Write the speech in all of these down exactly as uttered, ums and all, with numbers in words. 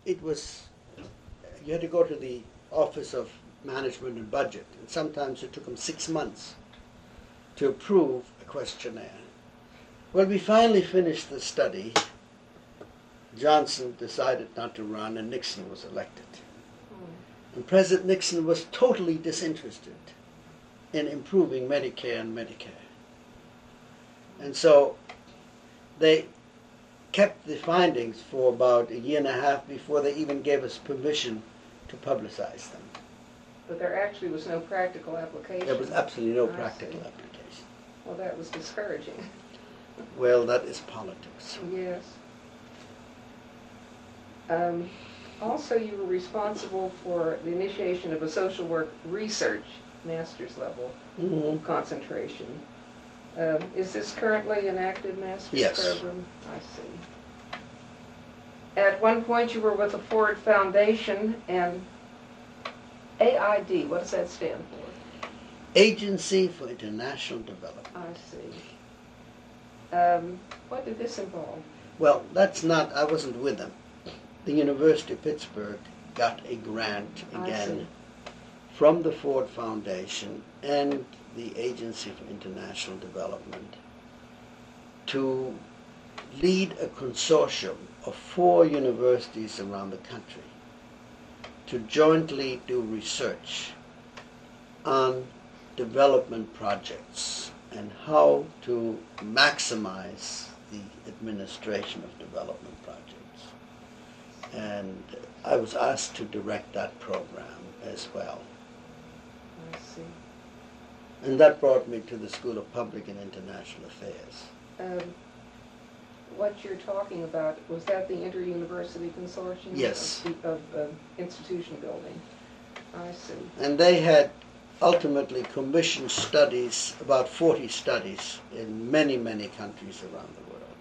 it was, you had to go to the Office of Management and Budget, and sometimes it took them six months to approve a questionnaire. Well, we finally finished the study. Johnson decided not to run, and Nixon was elected. Mm. And President Nixon was totally disinterested in improving Medicare and Medicare. And so they kept the findings for about a year and a half before they even gave us permission to publicize them. But there actually was no practical application. There was absolutely no I practical see. application. Well, that was discouraging. Well, that is politics. Yes. Um, also, you were responsible for the initiation of a social work research master's level Mm-hmm. concentration. Um, is this currently an active master's Yes. program? I see. At one point, you were with the Ford Foundation, and A I D, what does that stand for? Agency for International Development. I see. Um, what did this involve? Well, that's not, I wasn't with them. The University of Pittsburgh got a grant I again see. from the Ford Foundation and the Agency for International Development to lead a consortium of four universities around the country to jointly do research on development projects and how to maximize the administration of development projects. And I was asked to direct that program as well. I see. And that brought me to the School of Public and International Affairs. Um, what you're talking about, was that the Inter-University Consortium? Yes. Of, the- of uh, institution building? I see. And they had ultimately commissioned studies, about forty studies, in many, many countries around the world,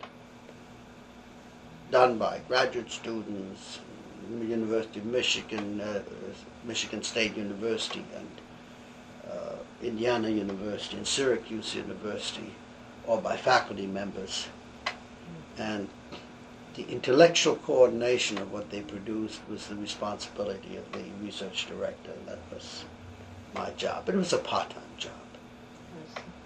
done by graduate students, the University of Michigan, uh, Michigan State University, and uh, Indiana University, and Syracuse University, or by faculty members. And the intellectual coordination of what they produced was the responsibility of the research director, and that was my job. But it was a part-time job. I see.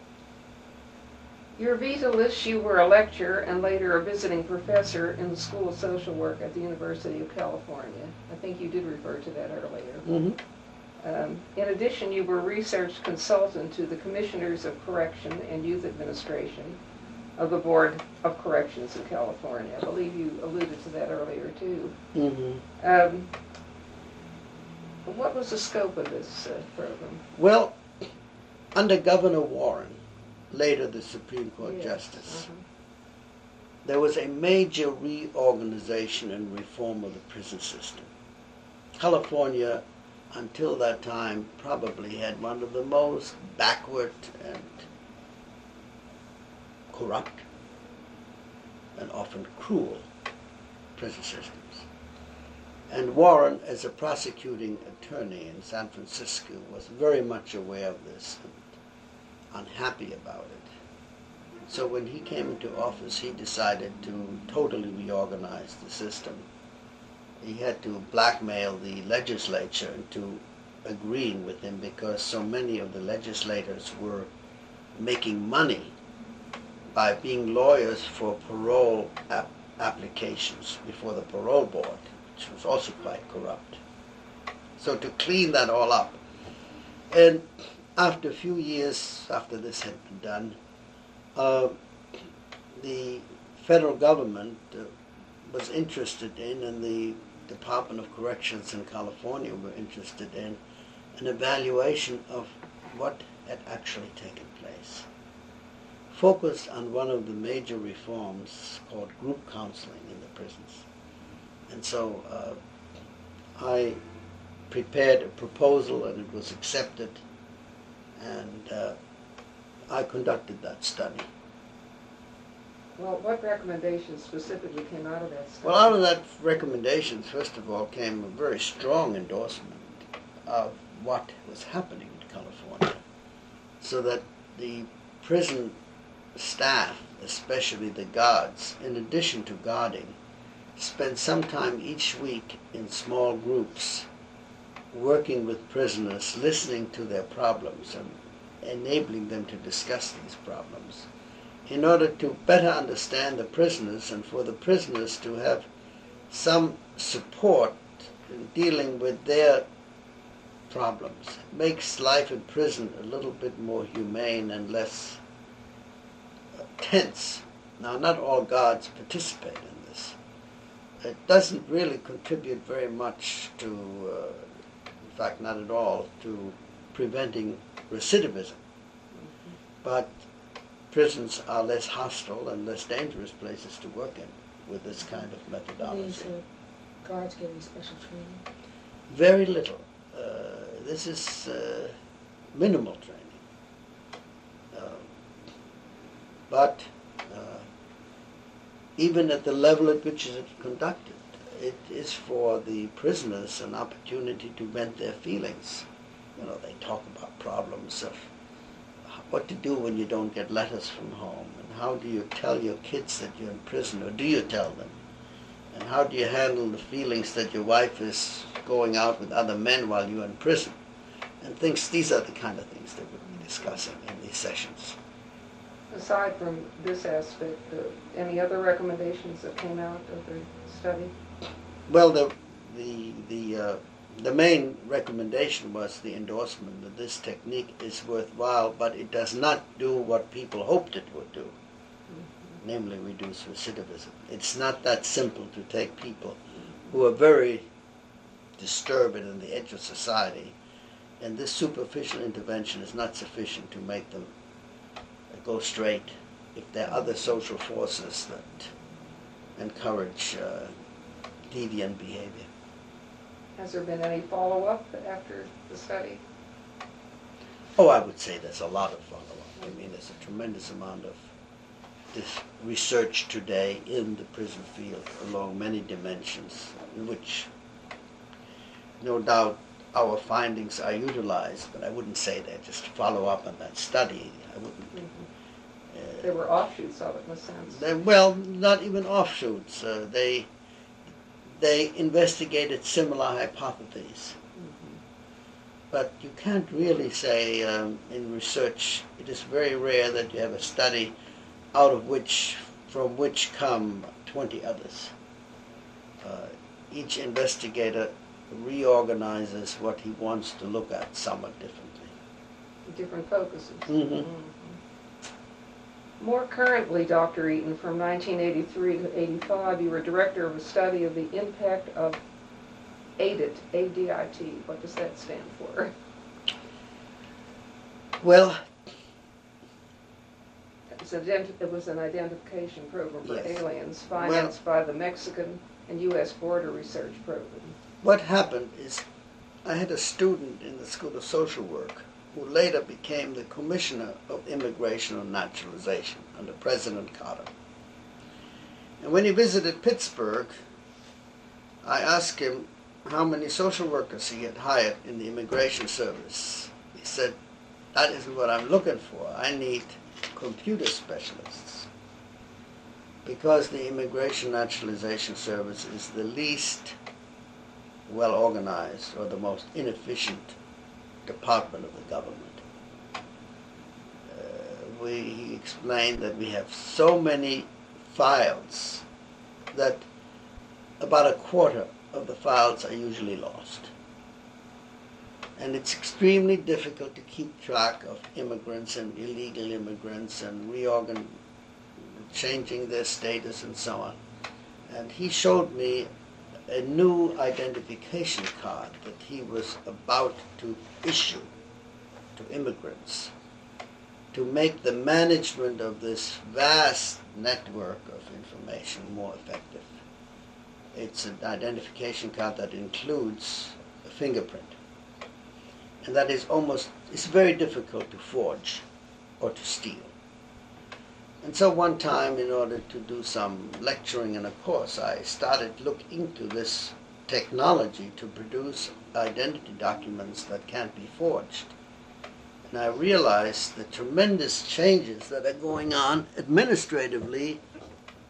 Your vita lists you were a lecturer and later a visiting professor in the School of Social Work at the University of California. I think you did refer to that earlier. Mm-hmm. Um, in addition, you were research consultant to the Commissioners of Correction and Youth Administration of the Board of Corrections in California. I believe you alluded to that earlier, too. Mm-hmm. Um, what was the scope of this uh, program? Well, under Governor Warren, later the Supreme Court Yes. Justice, Uh-huh. there was a major reorganization and reform of the prison system. California, until that time, probably had one of the most backward and corrupt and often cruel prison systems. And Warren, as a prosecuting attorney in San Francisco, was very much aware of this and unhappy about it. So when he came into office, he decided to totally reorganize the system. He had to blackmail the legislature into agreeing with him because so many of the legislators were making money by being lawyers for parole ap- applications before the parole board, which was also quite corrupt. So to clean that all up, and after a few years after this had been done, uh, the federal government uh, was interested in, and the Department of Corrections in California were interested in, an evaluation of what had actually taken place, focused on one of the major reforms called group counseling in the prisons. And so uh, I prepared a proposal, and it was accepted, and uh, I conducted that study. Well, what recommendations specifically came out of that study? Well, out of that recommendations, first of all, came a very strong endorsement of what was happening in California, so that the prison staff, especially the guards, in addition to guarding, spend some time each week in small groups working with prisoners, listening to their problems and enabling them to discuss these problems in order to better understand the prisoners and for the prisoners to have some support in dealing with their problems. It makes life in prison a little bit more humane and less uh, tense. Now, not all guards participate in this. It doesn't really contribute very much to, uh, in fact, not at all, to preventing recidivism. But prisons are less hostile and less dangerous places to work in with this kind of methodology. These uh, guards getting special training? Very little. Uh, this is uh, minimal training. Uh, but uh, even at the level at which it is conducted, it is for the prisoners an opportunity to vent their feelings. You know, they talk about problems of what to do when you don't get letters from home, and how do you tell your kids that you're in prison, or do you tell them? And how do you handle the feelings that your wife is going out with other men while you're in prison? And things, these are the kind of things that we'll be discussing in these sessions. Aside from this aspect, uh, any other recommendations that came out of the study? Well, the the the uh, the main recommendation was the endorsement that this technique is worthwhile, but it does not do what people hoped it would do, mm-hmm. namely reduce recidivism. It's not that simple to take people who are very disturbed and on the edge of society, and this superficial intervention is not sufficient to make them go straight if there are other social forces that encourage uh, deviant behavior. Has there been any follow-up after the study? Oh, I would say there's a lot of follow-up. I mean, there's a tremendous amount of this research today in the prison field along many dimensions, in which no doubt our findings are utilized, but I wouldn't say they're just follow-up on that study. I wouldn't. Mm-hmm. uh, there were offshoots of it, in a sense. They, well, not even offshoots. Uh, they they investigated similar hypotheses. Mm-hmm. But you can't really say um, in research, it is very rare that you have a study out of which, from which come twenty others. Uh, each investigator reorganizes what he wants to look at somewhat differently. Different focuses. Mm-hmm. Mm-hmm. More currently, Doctor Eaton, from nineteen eighty-three to eighty-five, you were director of a study of the impact of A D I T, A D I T. What does that stand for? Well, It was, identi- it was an identification program for yes. aliens financed well, by the Mexican and U S Border Research Program. What happened is I had a student in the School of Social Work who later became the Commissioner of Immigration and Naturalization under President Carter. And when he visited Pittsburgh, I asked him how many social workers he had hired in the Immigration Service. He said, that isn't what I'm looking for. I need computer specialists. Because the Immigration Naturalization Service is the least well organized or the most inefficient department of the government. Uh, we, he explained that we have so many files that about a quarter of the files are usually lost. And it's extremely difficult to keep track of immigrants and illegal immigrants and reorgan, changing their status and so on. And he showed me a new identification card that he was about to issue to immigrants to make the management of this vast network of information more effective. It's an identification card that includes a fingerprint. And that is almost, it's very difficult to forge or to steal. And so one time, in order to do some lecturing in a course, I started to look into this technology to produce identity documents that can't be forged. And I realized the tremendous changes that are going on administratively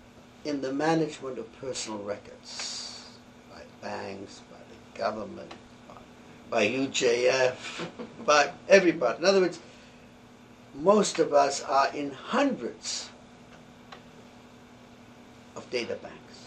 in the management of personal records by banks, by the government, by, by U J F, by everybody. In other words, most of us are in hundreds of data banks.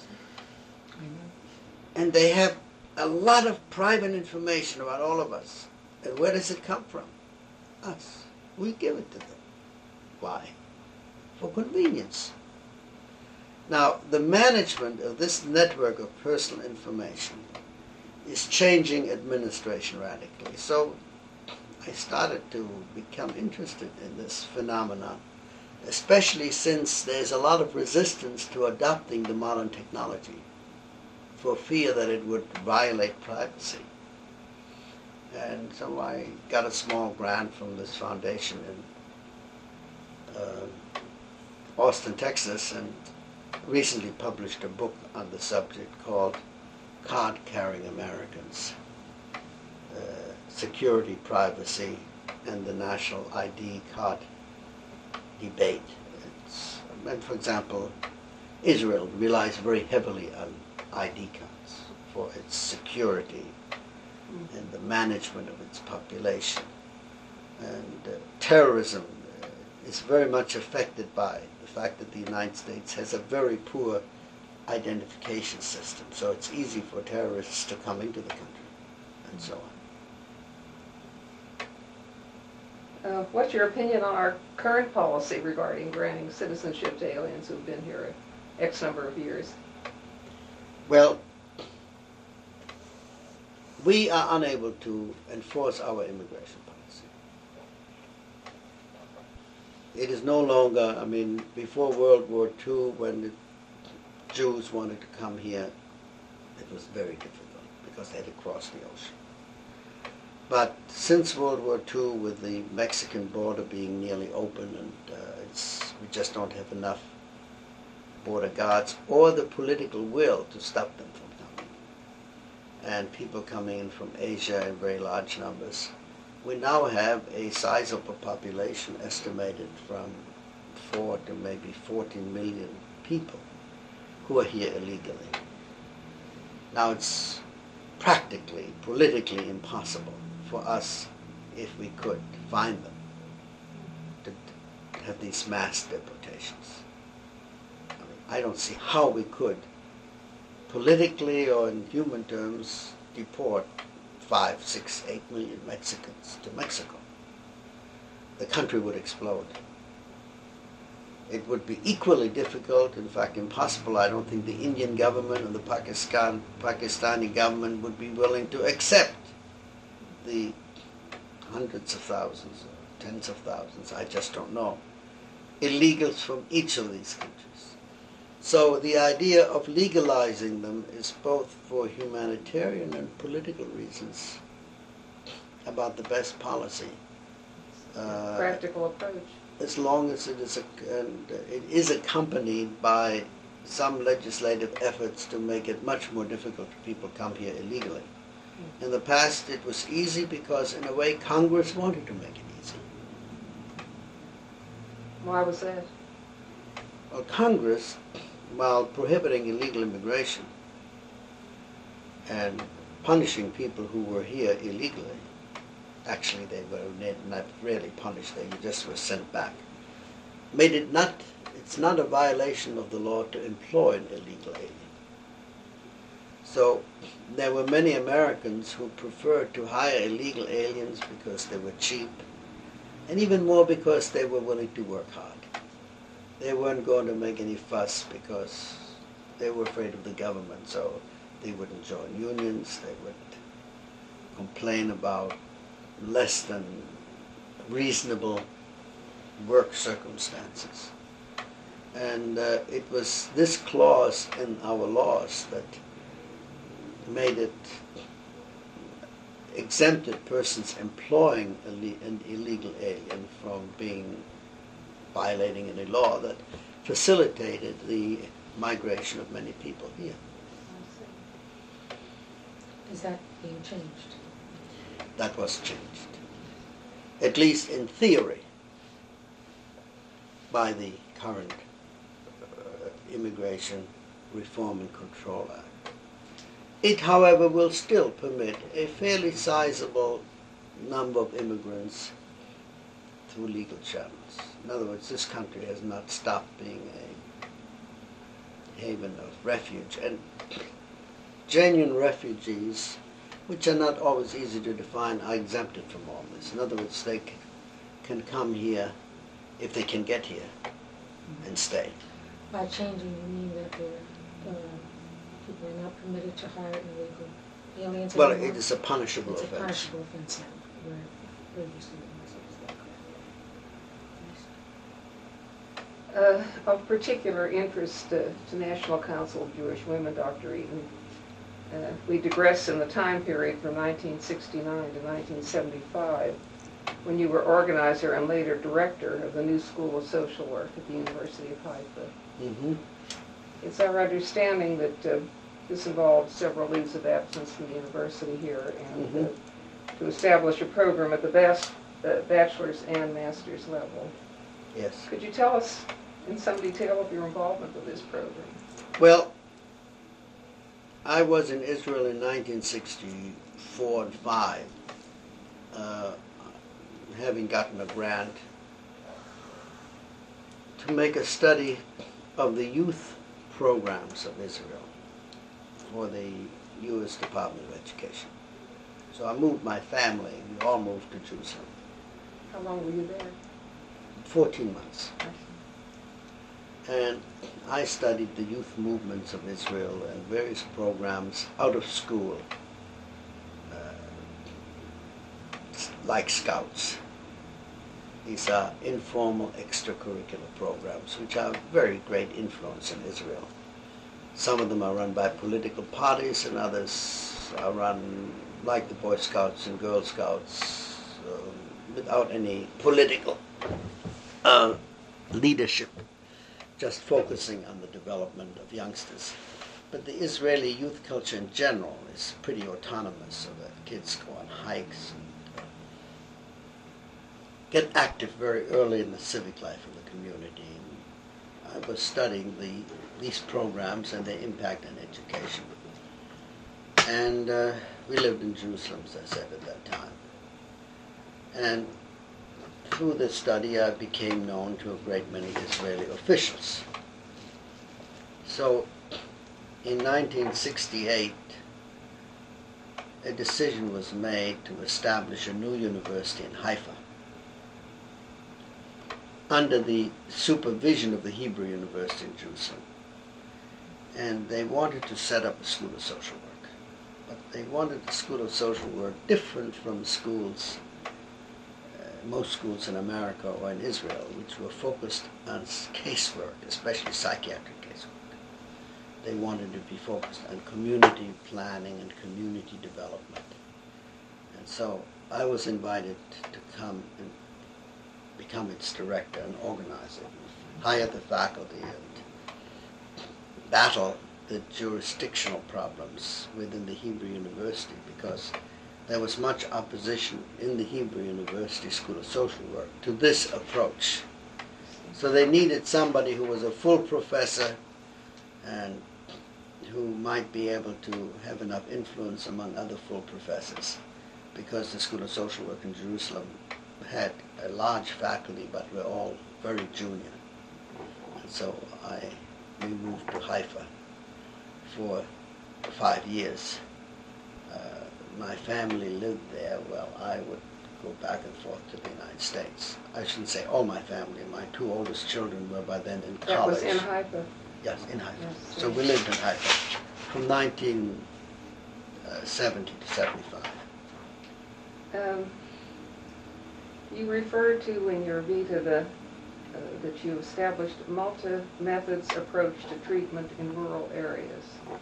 And they have a lot of private information about all of us. And where does it come from? Us. We give it to them. Why? For convenience. Now, the management of this network of personal information is changing administration radically. So I started to become interested in this phenomenon, especially since there's a lot of resistance to adopting the modern technology for fear that it would violate privacy. And so I got a small grant from this foundation in uh, Austin, Texas, and recently published a book on the subject called Card-Carrying Americans, uh, Security, Privacy, and the National I D Card Debate. It's, and for example, Israel relies very heavily on I D cards for its security and the management of its population. And uh, terrorism uh, is very much affected by the fact that the United States has a very poor identification system. So it's easy for terrorists to come into the country and so on. Uh, what's your opinion on our current policy regarding granting citizenship to aliens who've been here X number of years? Well, we are unable to enforce our immigration policy. It is no longer, I mean, before World War Two, when the Jews wanted to come here, it was very difficult because they had to cross the ocean. But since World War Two, with the Mexican border being nearly open, and uh, it's, we just don't have enough border guards or the political will to stop them from coming, and people coming in from Asia in very large numbers, we now have a sizable population estimated from four to maybe fourteen million people who are here illegally. Now it's practically, politically impossible for us, if we could find them, to have these mass deportations. I mean, I don't see how we could, politically or in human terms, deport five, six, eight million Mexicans to Mexico. The country would explode. It would be equally difficult, in fact impossible. I don't think the Indian government and the Pakistan, Pakistani government would be willing to accept the hundreds of thousands, or tens of thousands, I just don't know, illegals from each of these countries. So the idea of legalizing them is both for humanitarian and political reasons about the best policy. Uh, Practical approach. As long as it is, a, and it is accompanied by some legislative efforts to make it much more difficult for people to come here illegally. In the past, it was easy because, in a way, Congress wanted to make it easy. Why was that? Well, Congress, while prohibiting illegal immigration and punishing people who were here illegally, actually they were not really punished, they just were sent back, made it not, it's not a violation of the law to employ an illegal alien. So there were many Americans who preferred to hire illegal aliens because they were cheap, and even more because they were willing to work hard. They weren't going to make any fuss because they were afraid of the government, so they wouldn't join unions, they would complain about less than reasonable work circumstances. And uh, it was this clause in our laws that made it exempted persons employing an illegal alien from being violating any law that facilitated the migration of many people here. Is that being changed? That was changed, at least in theory, by the current uh, Immigration Reform and Control Act. It, however, will still permit a fairly sizable number of immigrants through legal channels. In other words, this country has not stopped being a haven of refuge, and genuine refugees, which are not always easy to define, are exempted from all this. In other words, they c- can come here if they can get here and stay. By changing, you mean that they're, uh, people are not permitted to hire illegal aliens Well, anymore? it is a punishable It's a offense. punishable offense now, where previously it wasn't. Is that correct? Uh, Of particular interest uh, to National Council of Jewish Women, Doctor Eaton, uh, we digress in the time period from nineteen sixty-nine to nineteen seventy-five, when you were organizer and later director of the new School of Social Work at the University of Haifa. Mm-hmm. It's our understanding that uh, this involved several leaves of absence from the university here and Mhm. uh, to establish a program at the bas- uh, bachelor's and master's level. Yes. Could you tell us in some detail of your involvement with this program? Well, I was in Israel in nineteen sixty-four and five, uh, having gotten a grant to make a study of the youth programs of Israel for the U S Department of Education. So I moved my family, we all moved to Jerusalem, How long were you there? fourteen months. And I studied the youth movements of Israel and various programs out of school, uh, like Scouts. These are informal extracurricular programs which are very great influence in Israel. Some of them are run by political parties and others are run like the Boy Scouts and Girl Scouts uh, without any political uh, leadership, just focusing on the development of youngsters. But the Israeli youth culture in general is pretty autonomous, so that kids go on hikes and uh, get active very early in the civic life of the community. And I was studying the, these programs and their impact on education. And uh, we lived in Jerusalem, as I said, at that time. And through this study, I became known to a great many Israeli officials. So, in nineteen sixty-eight, a decision was made to establish a new university in Haifa under the supervision of the Hebrew University in Jerusalem. And they wanted to set up a school of social work. But they wanted the school of social work different from schools most schools in America or in Israel, which were focused on casework, especially psychiatric casework. They wanted to be focused on community planning and community development. And so I was invited to come and become its director and organize it, hire the faculty and battle the jurisdictional problems within the Hebrew University, because there was much opposition in the Hebrew University School of Social Work to this approach. So they needed somebody who was a full professor and who might be able to have enough influence among other full professors, because the School of Social Work in Jerusalem had a large faculty, but were all very junior. And so I, we moved to Haifa for five years. Uh, My family lived there. Well, I would go back and forth to the United States. I shouldn't say all my family. My two oldest children were by then in That college. was in Haifa? Yes, in Haifa. Yes, So yes. we lived in Haifa from nineteen seventy to seventy-five. Um, you referred to in your vita the, uh, that you established multi-methods approach to treatment in rural areas.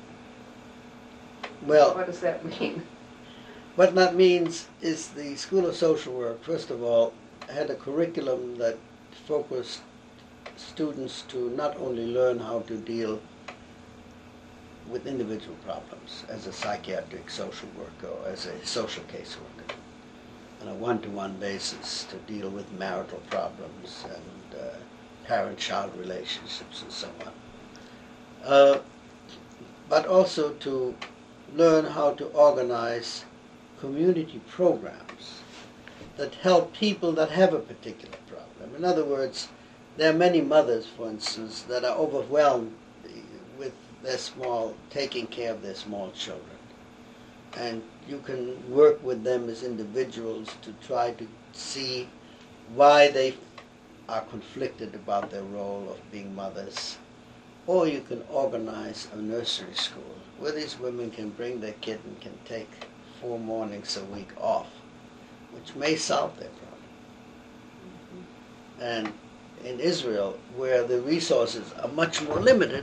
Well, What does that mean? what that means is the School of Social Work, first of all, had a curriculum that focused students to not only learn how to deal with individual problems as a psychiatric social worker or as a social caseworker on a one-to-one basis, to deal with marital problems and uh, parent-child relationships and so on, uh, but also to learn how to organize community programs that help people that have a particular problem. In other words, there are many mothers, for instance, that are overwhelmed with their small, taking care of their small children. And you can work with them as individuals to try to see why they are conflicted about their role of being mothers. Or you can organize a nursery school where these women can bring their kid and can take four mornings a week off, which may solve their problem. Mm-hmm. And in Israel, where the resources are much more limited,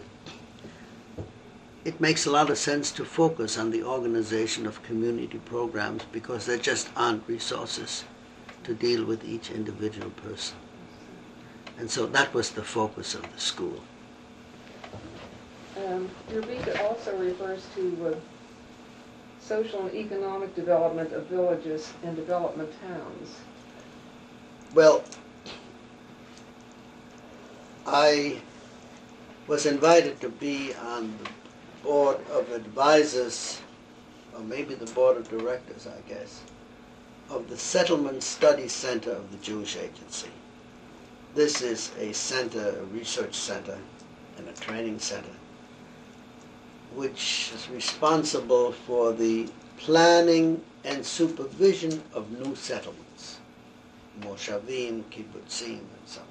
it makes a lot of sense to focus on the organization of community programs because there just aren't resources to deal with each individual person. And so that was the focus of the school. Um, your B E also refers to uh, social and economic development of villages and development towns. Well, I was invited to be on the board of advisors, or maybe the board of directors, I guess, of the Settlement Study Center of the Jewish Agency. This is a center, a research center, and a training center, which is responsible for the planning and supervision of new settlements, moshavim, kibbutzim, and so on.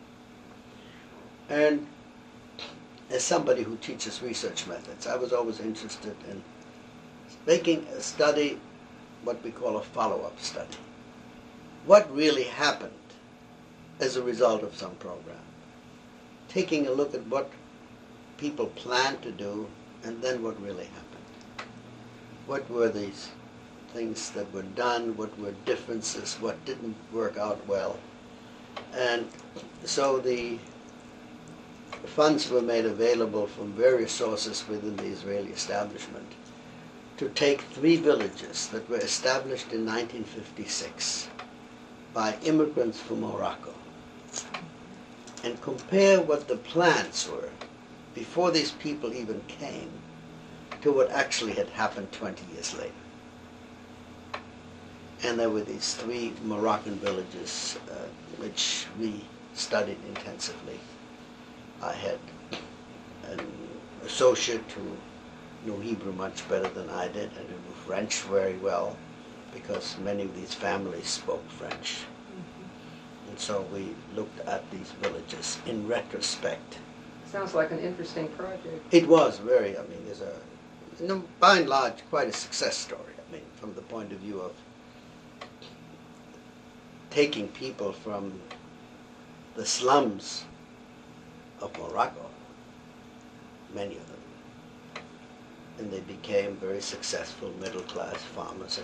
And as somebody who teaches research methods, I was always interested in making a study, what we call a follow-up study. What really happened as a result of some program? Taking a look at what people planned to do and then what really happened. What were these things that were done? What were differences? What didn't work out well? And so the funds were made available from various sources within the Israeli establishment to take three villages that were established in nineteen fifty-six by immigrants from Morocco and compare what the plans were before these people even came to what actually had happened twenty years later. And there were these three Moroccan villages uh, which we studied intensively. I had an associate who knew Hebrew much better than I did and who knew French very well because many of these families spoke French. Mm-hmm. And so we looked at these villages in retrospect. Sounds like an interesting project. It was very, I mean, there's a, you know, by and large, quite a success story. I mean, from the point of view of taking people from the slums of Morocco, many of them, and they became very successful middle-class farmers in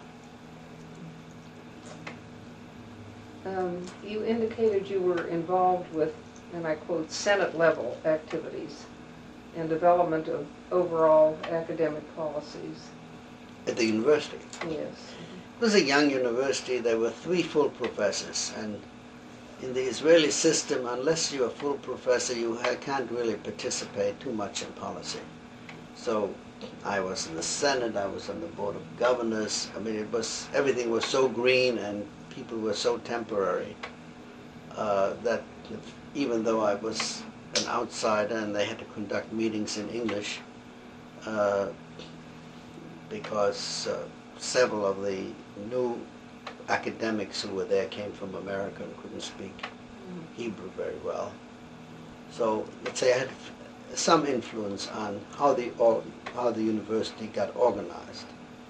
Israel. Um, you indicated you were involved with, and I quote, Senate-level activities and development of overall academic policies. At the university? Yes. It was a young university. There were three full professors, and in the Israeli system, unless you're a full professor, you can't really participate too much in policy. So I was in the Senate, I was on the Board of Governors. I mean, it was, everything was so green and people were so temporary uh, that if, even though I was an outsider and they had to conduct meetings in English, uh, because uh, several of the new academics who were there came from America and couldn't speak mm. Hebrew very well. So let's say I had some influence on how the or, how the university got organized.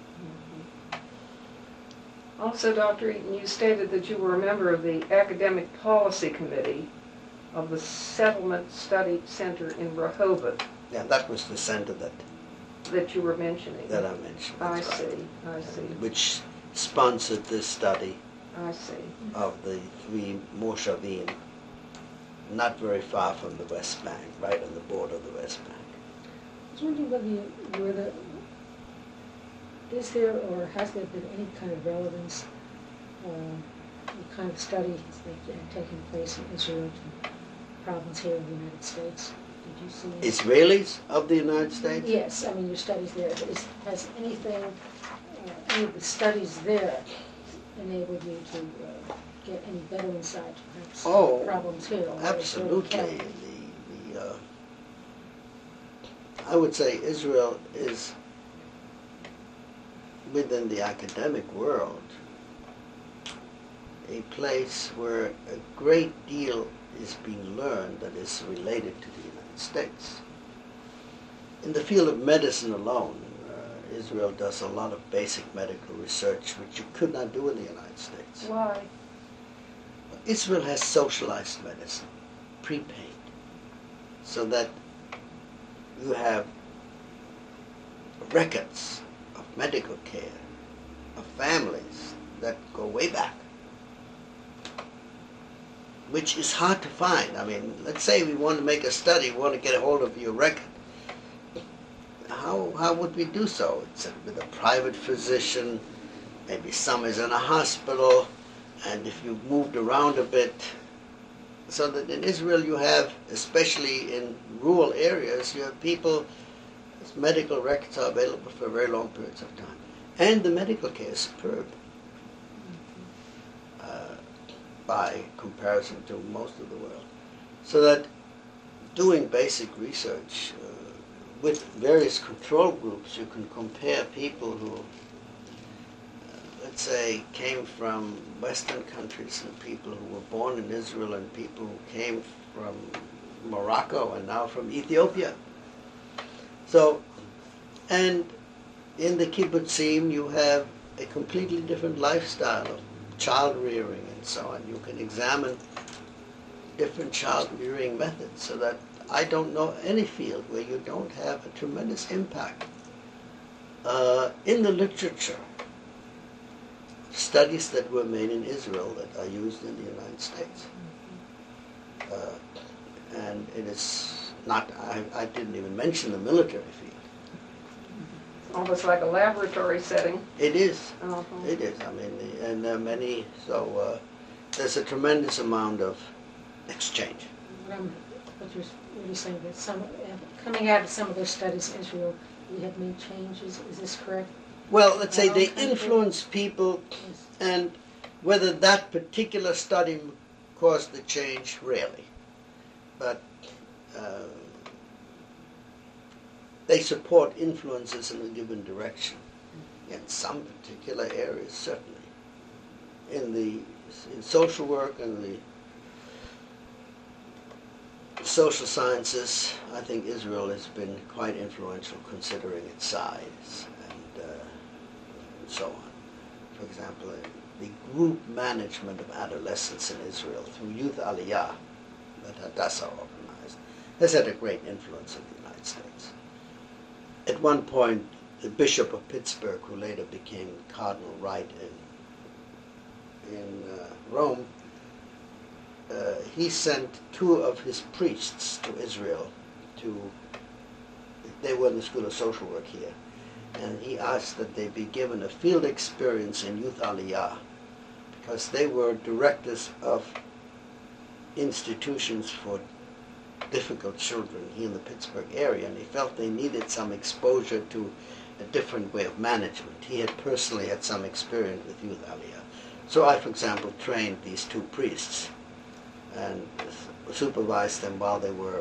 Mm-hmm. Also, Doctor Eaton, you stated that you were a member of the Academic Policy Committee of the Settlement Study Center in Rehoboth. Yeah, that was the center that that you were mentioning. That I mentioned. I right. see. I see. Which sponsored this study. I see. Of the three moshavim, not very far from the West Bank, right on the border of the West Bank. I was wondering whether you were the, is there or has there been any kind of relevance, uh, the kind of studies that are taking place in Israel to problems here in the United States? Did you see? any- Israelis of the United States? Yes, I mean, your studies there. Is, has anything, uh, any of the studies there enabled you to uh, get any better insight, perhaps, Oh, problems here? or Absolutely. Israel? The, the, uh, I would say Israel is, within the academic world, a place where a great deal is being learned that is related to the United States. In the field of medicine alone, uh, Israel does a lot of basic medical research which you could not do in the United States. Why? Israel has socialized medicine, prepaid, so that you have records of medical care, of families that go way back, which is hard to find. I mean, let's say we want to make a study, we want to get a hold of your record. How, how would we do so? It's with a private physician, maybe some is in a hospital, and if you've moved around a bit, so that in Israel you have, especially in rural areas, you have people, whose medical records are available for very long periods of time. And the medical care is superb uh, by comparison to most of the world. So that doing basic research uh, with various control groups, you can compare people who, let's say, came from Western countries and people who were born in Israel and people who came from Morocco and now from Ethiopia. So, and in the kibbutzim you have a completely different lifestyle of child rearing and so on. You can examine different child rearing methods, so that I don't know any field where you don't have a tremendous impact. Uh, in the literature, studies that were made in Israel that are used in the United States. Uh, and it is not, I, I didn't even mention the military field. Almost like a laboratory setting. It is, Uh-huh. it is, I mean, and there are many, so uh, there's a tremendous amount of exchange. What I'm, what you're really saying, that some, uh, coming out of some of those studies in Israel, we have made changes, is this correct? Well, let's say Our they own country? influence people, Yes. and whether that particular study caused the change, rarely. But uh, they support influences in a given direction in some particular areas, certainly. In the in social work and the social sciences, I think Israel has been quite influential considering its size and, uh, and so on. For example, the group management of adolescents in Israel through Youth Aliyah that Hadassah organized has had a great influence in the United States. At one point, the Bishop of Pittsburgh, who later became Cardinal Wright in, in uh, Rome, uh, he sent two of his priests to Israel to, they were in the School of Social Work here, and he asked that they be given a field experience in Youth Aliyah, because they were directors of institutions for difficult children here in the Pittsburgh area, and he felt they needed some exposure to a different way of management. He had personally had some experience with Youth Aliyah. So I, for example, trained these two priests and supervised them while they were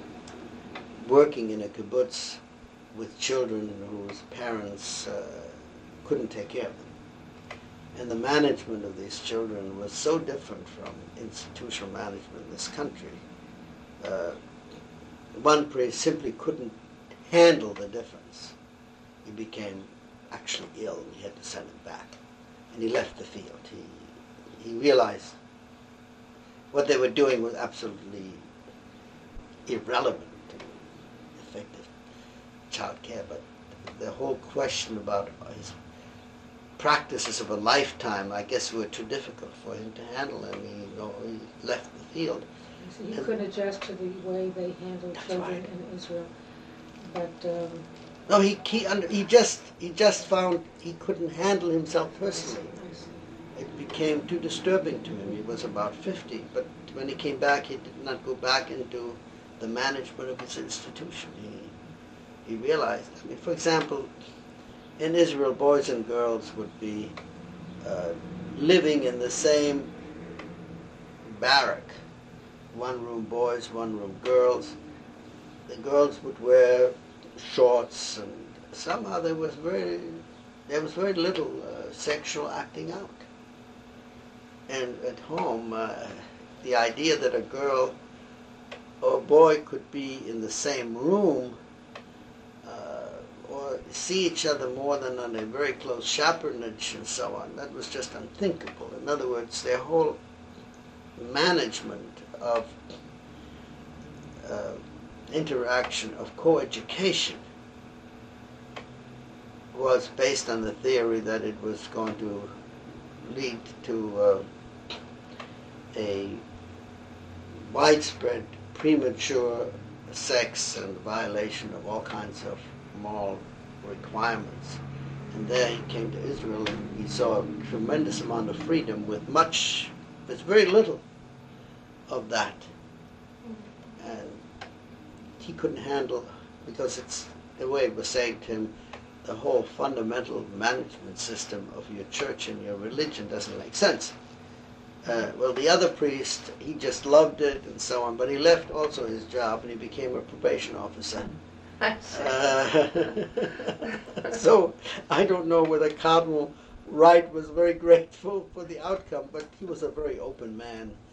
working in a kibbutz with children whose parents uh, couldn't take care of them. And the management of these children was so different from institutional management in this country. Uh, one priest simply couldn't handle the difference. He became actually ill and he had to send him back. And he left the field. He, he realized what they were doing was absolutely irrelevant to effective child care, but the whole question about his practices of a lifetime, I guess, were too difficult for him to handle, and he, you know, he left the field. So he And- couldn't adjust to the way they handled That's children right. in Israel. But, um, No, he he, under, he just he just found he couldn't handle himself personally. It became too disturbing to him. He was about fifty, but when he came back, he did not go back into the management of his institution. He, he realized, I mean, for example, in Israel, boys and girls would be uh, living in the same barrack. One room boys, one room girls. The girls would wear shorts, and somehow there was very, there was very little uh, sexual acting out. And at home, uh, the idea that a girl or boy could be in the same room uh, or see each other more than on a very close chaperonage and so on, that was just unthinkable. In other words, their whole management of uh, interaction, of co-education, was based on the theory that it was going to lead to uh, a widespread premature sex and violation of all kinds of moral requirements. And there he came to Israel and he saw a tremendous amount of freedom with much, with very little of that. And he couldn't handle, because it's the way it was saying to him, the whole fundamental management system of your church and your religion doesn't make sense. Uh, well, the other priest, he just loved it and so on, but he left also his job and he became a probation officer. I see. Uh, so I don't know whether Cardinal Wright was very grateful for the outcome, but he was a very open man.